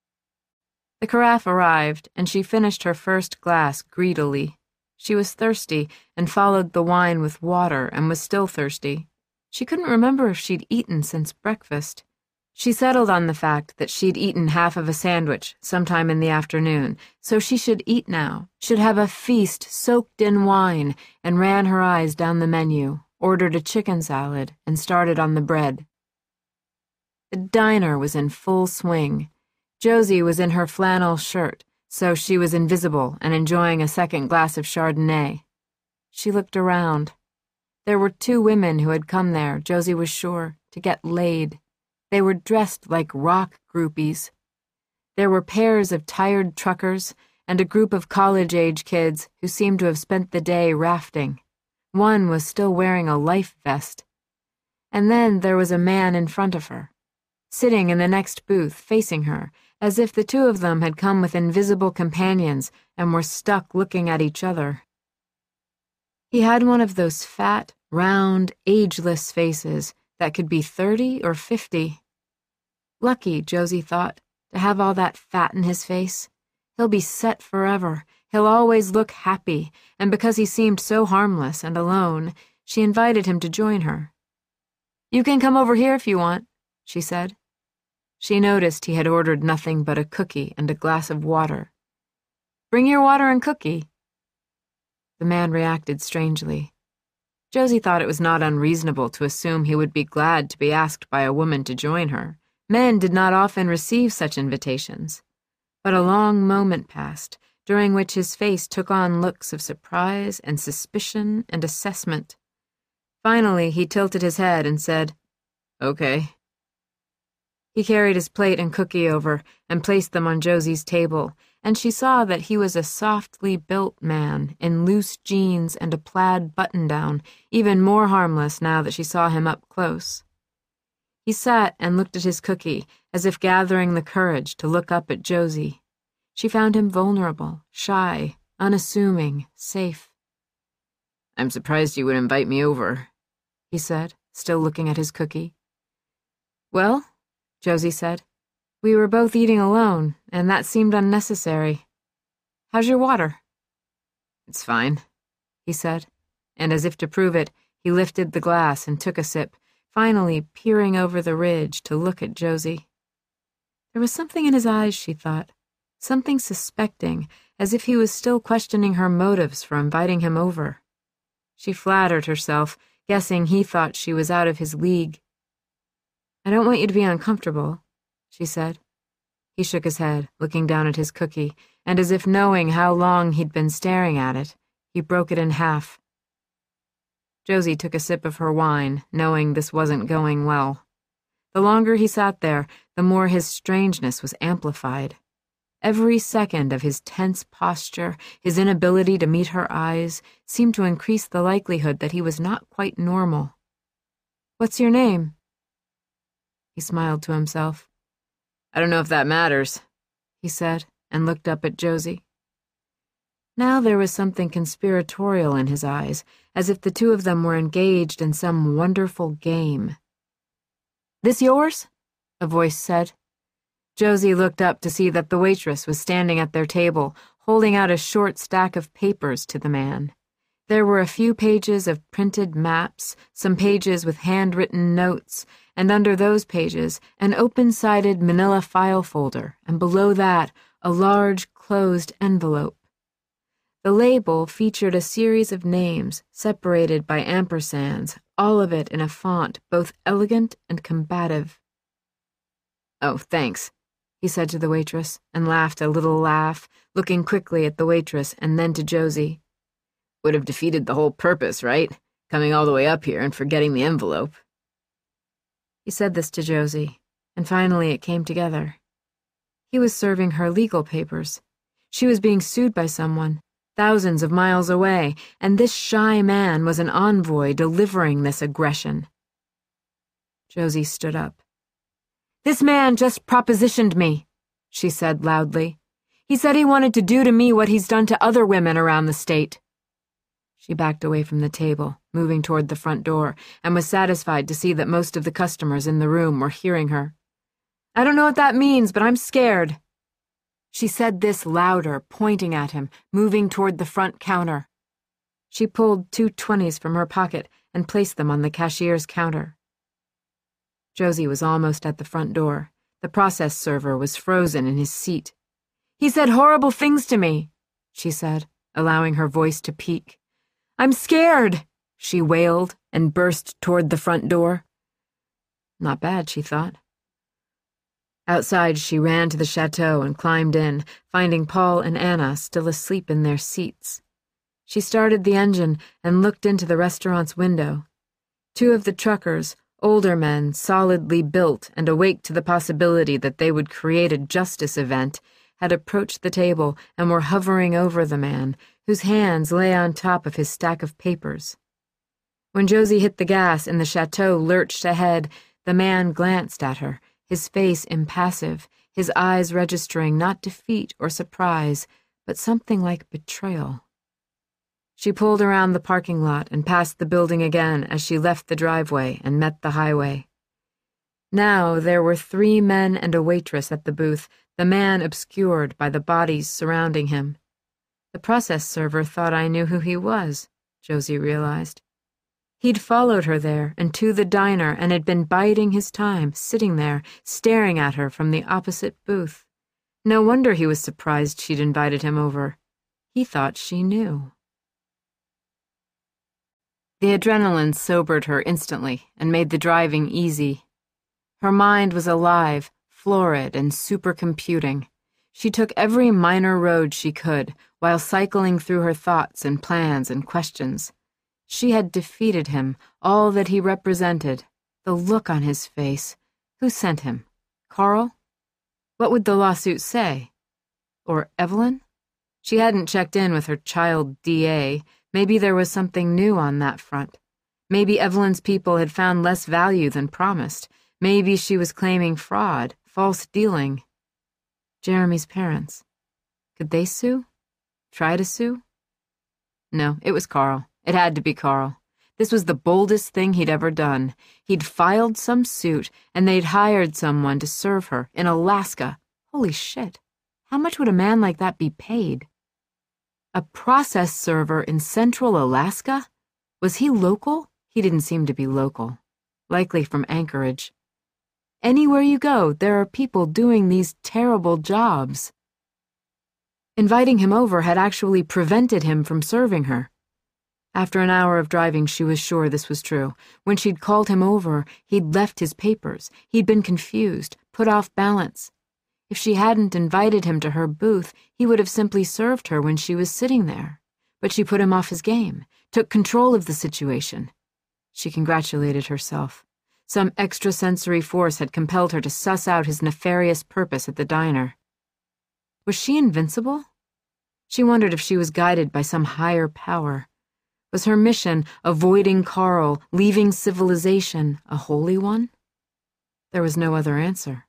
The carafe arrived, and she finished her first glass greedily. She was thirsty and followed the wine with water and was still thirsty. She couldn't remember if she'd eaten since breakfast. She settled on the fact that she'd eaten half of a sandwich sometime in the afternoon, so she should eat now, should have a feast soaked in wine, and ran her eyes down the menu, ordered a chicken salad, and started on the bread. The diner was in full swing. Josie was in her flannel shirt, so she was invisible and enjoying a second glass of Chardonnay. She looked around. There were 2 women who had come there, Josie was sure, to get laid. They were dressed like rock groupies. There were pairs of tired truckers and a group of college-age kids who seemed to have spent the day rafting. One was still wearing a life vest. And then there was a man in front of her, sitting in the next booth facing her, as if the 2 of them had come with invisible companions and were stuck looking at each other. He had one of those fat, round, ageless faces that could be 30 or 50. Lucky, Josie thought, to have all that fat in his face. He'll be set forever. He'll always look happy, and because he seemed so harmless and alone, she invited him to join her. "You can come over here if you want," she said. She noticed he had ordered nothing but a cookie and a glass of water. "Bring your water and cookie." The man reacted strangely. Josie thought it was not unreasonable to assume he would be glad to be asked by a woman to join her. Men did not often receive such invitations. But a long moment passed, during which his face took on looks of surprise and suspicion and assessment. Finally, he tilted his head and said, "Okay." He carried his plate and cookie over and placed them on Josie's table, and she saw that he was a softly built man in loose jeans and a plaid button-down, even more harmless now that she saw him up close. He sat and looked at his cookie, as if gathering the courage to look up at Josie. She found him vulnerable, shy, unassuming, safe. "I'm surprised you would invite me over," he said, still looking at his cookie. "Well," Josie said, "we were both eating alone, and that seemed unnecessary. How's your water?" "It's fine," he said, and as if to prove it, he lifted the glass and took a sip, finally peering over the ridge to look at Josie. There was something in his eyes, she thought, something suspecting, as if he was still questioning her motives for inviting him over. She flattered herself, guessing he thought she was out of his league. "I don't want you to be uncomfortable," she said. He shook his head, looking down at his cookie, and as if knowing how long he'd been staring at it, he broke it in half. Josie took a sip of her wine, knowing this wasn't going well. The longer he sat there, the more his strangeness was amplified. Every second of his tense posture, his inability to meet her eyes, seemed to increase the likelihood that he was not quite normal. "What's your name?" He smiled to himself. "I don't know if that matters," he said, and looked up at Josie. Now there was something conspiratorial in his eyes, as if the two of them were engaged in some wonderful game. "This yours?" a voice said. Josie looked up to see that the waitress was standing at their table, holding out a short stack of papers to the man. There were a few pages of printed maps, some pages with handwritten notes, and under those pages, an open-sided manila file folder, and below that, a large, closed envelope. The label featured a series of names, separated by ampersands, all of it in a font both elegant and combative. "Oh, thanks," he said to the waitress, and laughed a little laugh, looking quickly at the waitress and then to Josie. "Would have defeated the whole purpose, right? Coming all the way up here and forgetting the envelope." He said this to Josie, and finally it came together. He was serving her legal papers. She was being sued by someone, thousands of miles away, and this shy man was an envoy delivering this aggression. Josie stood up. "This man just propositioned me," she said loudly. "He said he wanted to do to me what he's done to other women around the state." She backed away from the table, moving toward the front door, and was satisfied to see that most of the customers in the room were hearing her. "I don't know what that means, but I'm scared." She said this louder, pointing at him, moving toward the front counter. She pulled 2 20s from her pocket and placed them on the cashier's counter. Josie was almost at the front door. The process server was frozen in his seat. "He said horrible things to me," she said, allowing her voice to peak. "I'm scared," she wailed and burst toward the front door. Not bad, she thought. Outside, she ran to the chateau and climbed in, finding Paul and Anna still asleep in their seats. She started the engine and looked into the restaurant's window. 2 of the truckers, older men, solidly built and awake to the possibility that they would create a justice event, had approached the table and were hovering over the man, whose hands lay on top of his stack of papers. When Josie hit the gas and the chateau lurched ahead, the man glanced at her, his face impassive, his eyes registering not defeat or surprise, but something like betrayal. She pulled around the parking lot and passed the building again as she left the driveway and met the highway. Now there were 3 men and a waitress at the booth, the man obscured by the bodies surrounding him. The process server thought I knew who he was, Josie realized. He'd followed her there and to the diner and had been biding his time, sitting there, staring at her from the opposite booth. No wonder he was surprised she'd invited him over. He thought she knew. The adrenaline sobered her instantly and made the driving easy. Her mind was alive, florid, and supercomputing. She took every minor road she could, while cycling through her thoughts and plans and questions. She had defeated him, all that he represented, the look on his face. Who sent him? Carl? What would the lawsuit say? Or Evelyn? She hadn't checked in with her child DA. Maybe there was something new on that front. Maybe Evelyn's people had found less value than promised. Maybe she was claiming fraud, false dealing. Jeremy's parents. Could they sue? Try to sue? No, it was Carl. It had to be Carl. This was the boldest thing he'd ever done. He'd filed some suit, and they'd hired someone to serve her in Alaska. Holy shit. How much would a man like that be paid? A process server in central Alaska? Was he local? He didn't seem to be local. Likely from Anchorage. Anywhere you go, there are people doing these terrible jobs. Inviting him over had actually prevented him from serving her. After an hour of driving, she was sure this was true. When she'd called him over, he'd left his papers. He'd been confused, put off balance. If she hadn't invited him to her booth, he would have simply served her when she was sitting there. But she put him off his game, took control of the situation. She congratulated herself. Some extrasensory force had compelled her to suss out his nefarious purpose at the diner. Was she invincible? She wondered if she was guided by some higher power. Was her mission, avoiding Carl, leaving civilization, a holy one? There was no other answer.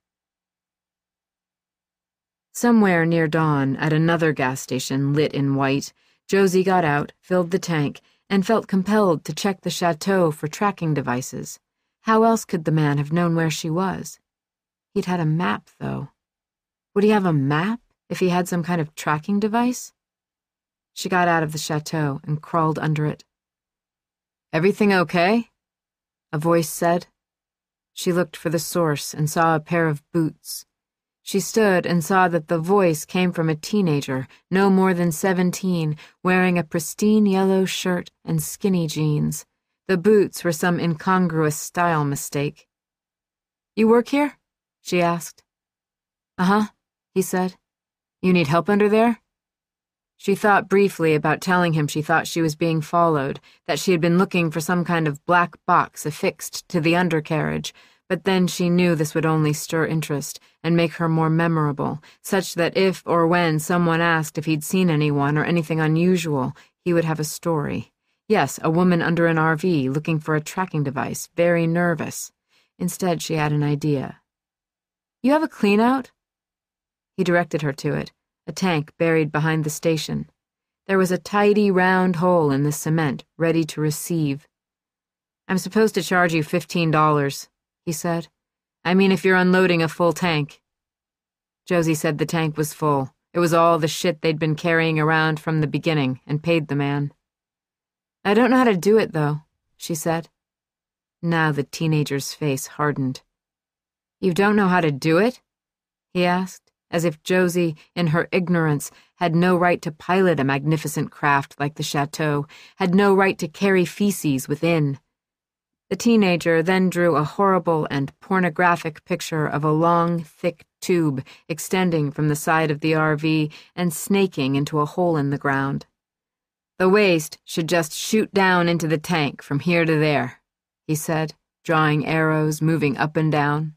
Somewhere near dawn, at another gas station lit in white, Josie got out, filled the tank, and felt compelled to check the chateau for tracking devices. How else could the man have known where she was? He'd had a map, though. Would he have a map if he had some kind of tracking device? She got out of the chateau and crawled under it. "Everything okay?" a voice said. She looked for the source and saw a pair of boots. She stood and saw that the voice came from a teenager, no more than 17, wearing a pristine yellow shirt and skinny jeans. The boots were some incongruous style mistake. "You work here?" she asked. "Uh-huh," he said. "You need help under there?" She thought briefly about telling him she thought she was being followed, that she had been looking for some kind of black box affixed to the undercarriage, but then she knew this would only stir interest and make her more memorable, such that if or when someone asked if he'd seen anyone or anything unusual, he would have a story. Yes, a woman under an RV looking for a tracking device, very nervous. Instead, she had an idea. "You have a clean-out?" He directed her to it, a tank buried behind the station. There was a tidy round hole in the cement, ready to receive. "I'm supposed to charge you $15, he said. "I mean if you're unloading a full tank." Josie said the tank was full. It was all the shit they'd been carrying around from the beginning, and paid the man. "I don't know how to do it, though," she said. Now the teenager's face hardened. "You don't know how to do it?" he asked, as if Josie, in her ignorance, had no right to pilot a magnificent craft like the chateau, had no right to carry feces within. The teenager then drew a horrible and pornographic picture of a long, thick tube extending from the side of the RV and snaking into a hole in the ground. "The waste should just shoot down into the tank from here to there," he said, drawing arrows moving up and down.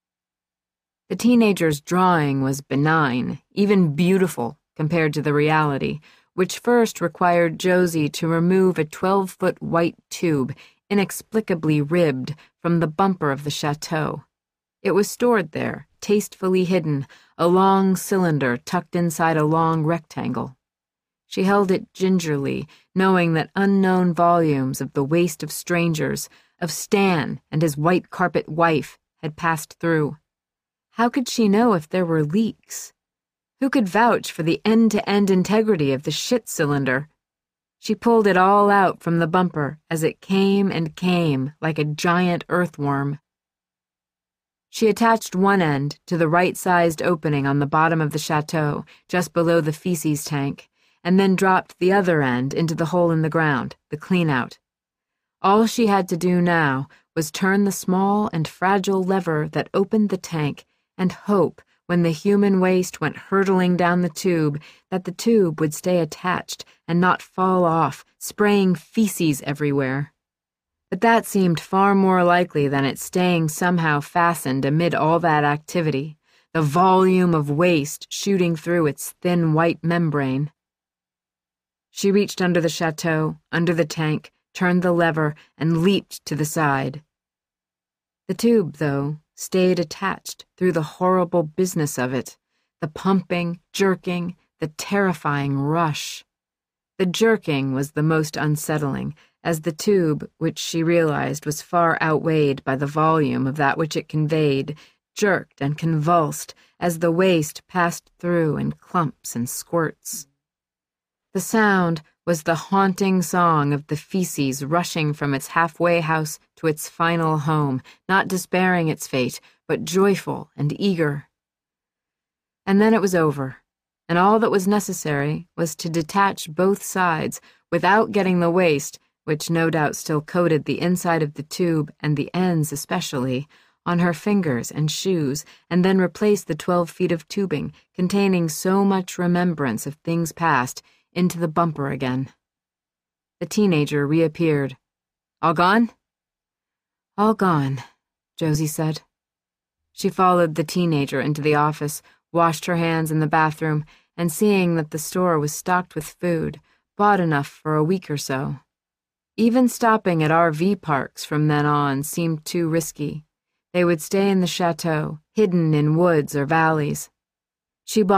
The teenager's drawing was benign, even beautiful compared to the reality, which first required Josie to remove a 12-foot white tube, inexplicably ribbed, from the bumper of the chateau. It was stored there, tastefully hidden, a long cylinder tucked inside a long rectangle. She held it gingerly, knowing that unknown volumes of The Waste of Strangers, of Stan and his white carpet wife, had passed through. How could she know if there were leaks? Who could vouch for the end-to-end integrity of the shit cylinder? She pulled it all out from the bumper as it came and came like a giant earthworm. She attached one end to the right-sized opening on the bottom of the chateau, just below the feces tank, and then dropped the other end into the hole in the ground, the clean-out. All she had to do now was turn the small and fragile lever that opened the tank and hope, when the human waste went hurtling down the tube, that the tube would stay attached and not fall off, spraying feces everywhere. But that seemed far more likely than it staying somehow fastened amid all that activity, the volume of waste shooting through its thin white membrane. She reached under the chateau, under the tank, turned the lever, and leaped to the side. The tube, though, stayed attached through the horrible business of it, the pumping, jerking, the terrifying rush. The jerking was the most unsettling, as the tube, which she realized was far outweighed by the volume of that which it conveyed, jerked and convulsed as the waste passed through in clumps and squirts. The sound was the haunting song of the feces rushing from its halfway house to its final home, not despairing its fate, but joyful and eager. And then it was over. and all that was necessary was to detach both sides without getting the waste, which no doubt still coated the inside of the tube and the ends especially, on her fingers and shoes, and then replace the 12 feet of tubing containing so much remembrance of things past into the bumper again. The teenager reappeared. "All gone?" "All gone," Josie said. She followed the teenager into the office, washed her hands in the bathroom, and seeing that the store was stocked with food, bought enough for a week or so. Even stopping at RV parks from then on seemed too risky. They would stay in the chateau, hidden in woods or valleys. She bought